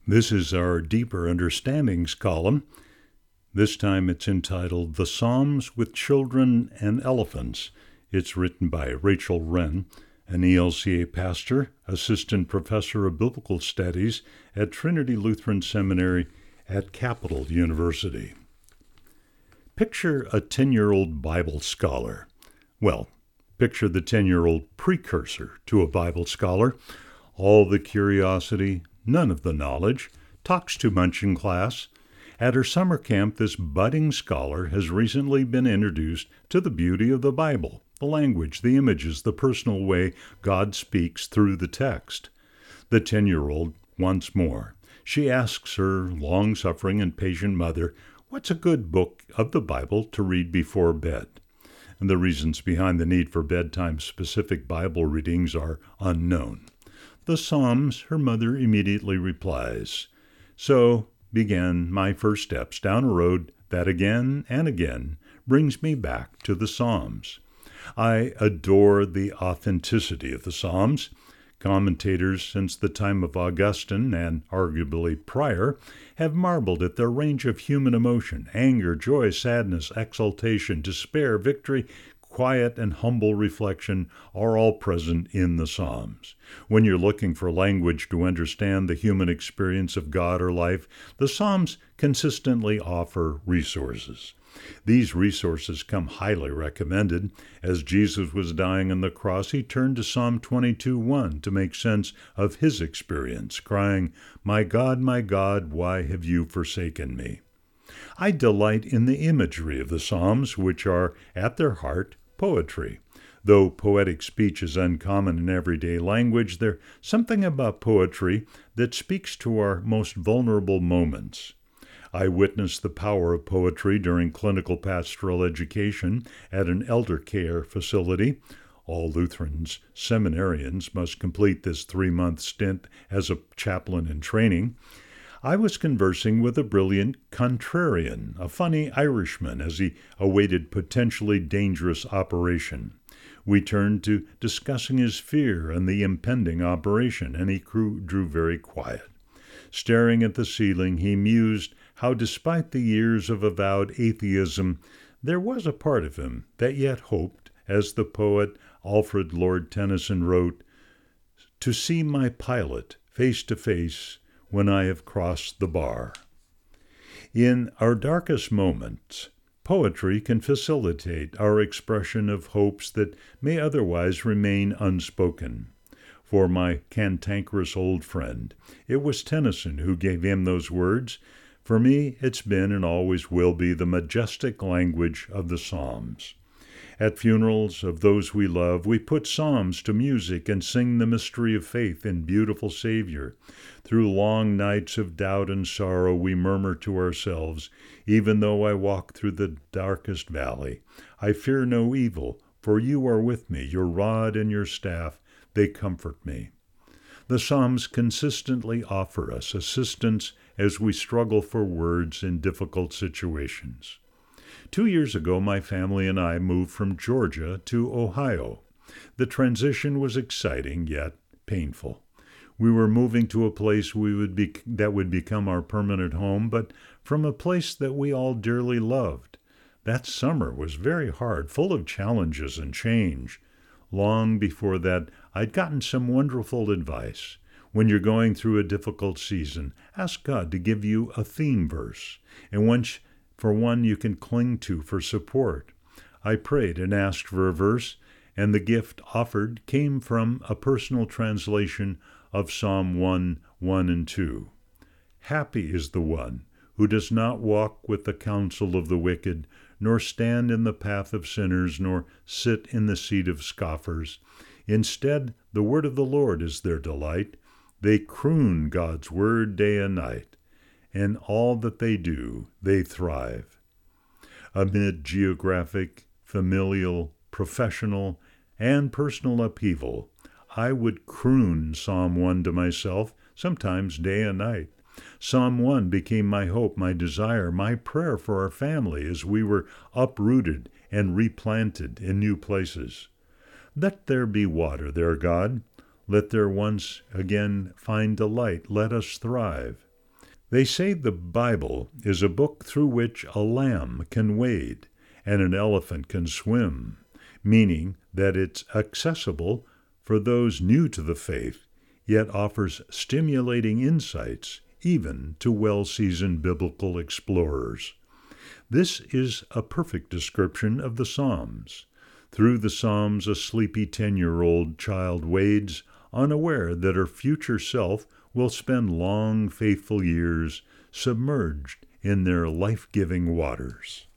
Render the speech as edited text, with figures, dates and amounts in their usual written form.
This is our Deeper Understandings column. This time it's entitled The Psalms with Children and Elephants. It's written by Rachel Wren, an ELCA pastor, assistant professor of biblical studies at Trinity Lutheran Seminary at Capital University. Picture a 10-year-old Bible scholar. Well, picture the 10-year-old precursor to a Bible scholar. All the curiosity, none of the knowledge, talks too much in class. At her summer camp, this budding scholar has recently been introduced to the beauty of the Bible, the language, the images, the personal way God speaks through the text. The 10-year-old wants more. She asks her long-suffering and patient mother, "What's a good book of the Bible to read before bed?" And the reasons behind the need for bedtime-specific Bible readings are unknown. The Psalms, her mother immediately replies. So began my first steps down a road that again and again brings me back to the Psalms. I adore the authenticity of the Psalms. Commentators since the time of Augustine, and arguably prior, have marveled at their range of human emotion: anger, joy, sadness, exultation, despair, victory, quiet and humble reflection are all present in the Psalms. When you're looking for language to understand the human experience of God or life, the Psalms consistently offer resources. These resources come highly recommended. As Jesus was dying on the cross, he turned to Psalm 22:1 to make sense of his experience, crying, my God, why have you forsaken me?" I delight in the imagery of the Psalms, which are, at their heart, poetry. Though poetic speech is uncommon in everyday language, there's something about poetry that speaks to our most vulnerable moments. I witnessed the power of poetry during clinical pastoral education at an elder care facility. All Lutherans, seminarians, must complete this 3-month stint as a chaplain in training. I was conversing with a brilliant contrarian, a funny Irishman, as he awaited potentially dangerous operation. We turned to discussing his fear and the impending operation, and he drew very quiet. Staring at the ceiling, he mused how, despite the years of avowed atheism, there was a part of him that yet hoped, as the poet Alfred Lord Tennyson wrote, "to see my Pilot face to face when I have crossed the bar." In our darkest moments, poetry can facilitate our expression of hopes that may otherwise remain unspoken. For my cantankerous old friend, it was Tennyson who gave him those words. For me, it's been and always will be the majestic language of the Psalms. At funerals of those we love, we put psalms to music and sing the mystery of faith in beautiful Savior. Through long nights of doubt and sorrow, we murmur to ourselves, even though I walk through the darkest valley, I fear no evil, for you are with me. Your rod and your staff, they comfort me. The Psalms consistently offer us assistance as we struggle for words in difficult situations. 2 years ago, my family and I moved from Georgia to Ohio. The transition was exciting, yet painful. We were moving to a place that would become our permanent home, but from a place that we all dearly loved. That summer was very hard, full of challenges and change. Long before that, I'd gotten some wonderful advice. When you're going through a difficult season, ask God to give you a theme verse, and for one you can cling to for support. I prayed and asked for a verse, and the gift offered came from a personal translation of Psalm 1:1 and 2. Happy is the one who does not walk with the counsel of the wicked, nor stand in the path of sinners, nor sit in the seat of scoffers. Instead, the word of the Lord is their delight. They croon God's word day and night. In all that they do, they thrive. Amid geographic, familial, professional, and personal upheaval, I would croon Psalm 1 to myself, sometimes day and night. Psalm 1 became my hope, my desire, my prayer for our family as we were uprooted and replanted in new places. Let there be water there, God. Let there once again find delight. Let us thrive. They say the Bible is a book through which a lamb can wade and an elephant can swim, meaning that it's accessible for those new to the faith, yet offers stimulating insights even to well-seasoned biblical explorers. This is a perfect description of the Psalms. Through the Psalms, a sleepy 10-year-old child wades, unaware that her future self will spend long, faithful years submerged in their life-giving waters.